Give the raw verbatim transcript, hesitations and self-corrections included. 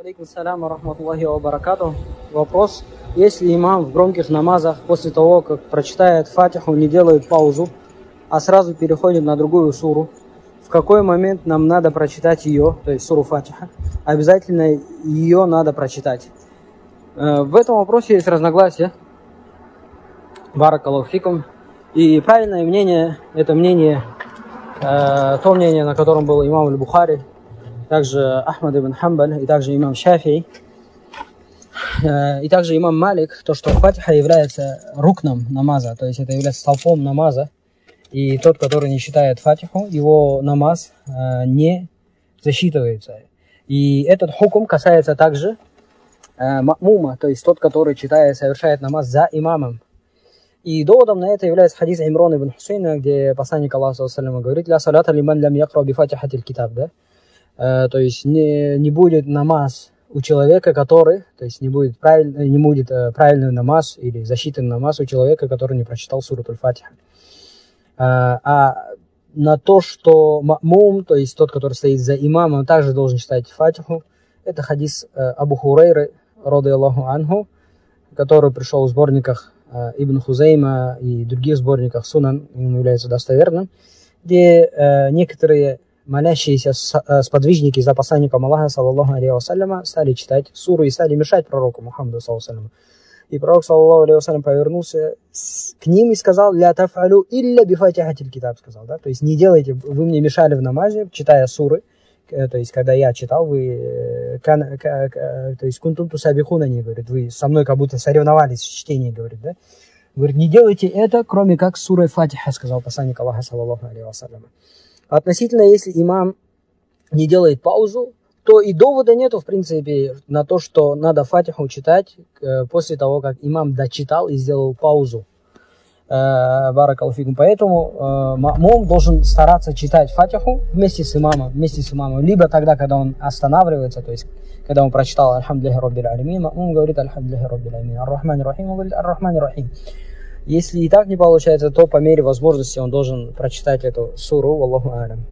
Алейкум салям ва рахматуллахи ва баракату. Вопрос: если имам в громких намазах после того, как прочитает фатиху, не делает паузу, а сразу переходит на другую суру, в какой момент нам надо прочитать ее, то есть суру фатиха? Обязательно ее надо прочитать. В этом вопросе есть разногласия. Баракаллаху фикум. И правильное мнение, это мнение, э, то мнение, на котором был имам аль-Бухари, также Ахмад ибн Хамбаль, и также имам Шафии, э, и также имам Малик, то, что фатиха является рукном намаза, то есть это является столпом намаза, и тот, который не считает фатиху, его намаз э, не засчитывается. И этот хукм касается также э, ма'мума, то есть тот, который читает, совершает намаз за имамом. И доводом на это является хадис Имрана ибн Хусейна, где посланник Аллаха саллаллаху алейхи ва саллям говорит: «Ля салята лиман лям якра би фатихатиль китаб», да? Uh, то есть не, не будет намаз у человека, который, то есть не будет, правиль, не будет uh, правильный намаз или засчитанный намаз у человека, который не прочитал суру аль-Фатиха. Uh, а на то, что ма'мум, то есть тот, который стоит за имамом, также должен читать фатиху, это хадис uh, Абу Хурейры, рады Аллаху анху, который пришел в сборниках uh, Ибн Хузейма и других сборниках Сунан, он является достоверным, где uh, некоторые молящиеся сподвижники за посланником Аллаха, саллаллаху алейхи вассаляма, стали читать суру и стали мешать пророку Мухаммаду, саллаллаху алейхи вассаляму. И пророк, саллаллаху алейхи вассалям, повернулся к ним и сказал: «Ля таф'алю илля би фатихатиль китаб», сказал, да? То есть не делайте, вы мне мешали в намазе, читая суры, то есть когда я читал, вы, то есть кунтум тусабихунани, говорит, вы со мной как будто соревновались в чтении, говорит, да? Говорит, не делайте это, кроме как сурой Фатиха, сказал посланник Аллаха, саллаллаху алейхи вассаляма. Относительно, если имам не делает паузу, то и довода нету, в принципе, на то, что надо фатиху читать э, после того, как имам дочитал и сделал паузу. Э, Баракаллаху фикум. Поэтому э, ма'мум должен стараться читать фатиху вместе с имамом, вместе с имамом. Либо тогда, когда он останавливается, то есть, когда он прочитал «Альхамдулиллахи раббил алямин», ма'мум говорит «Альхамдулиллахи раббил алямин», «Ар-Рахмани рахим», он говорит «Ар-Рахмани рахим». Если и так не получается, то по мере возможности он должен прочитать эту суру. Аллаху алям.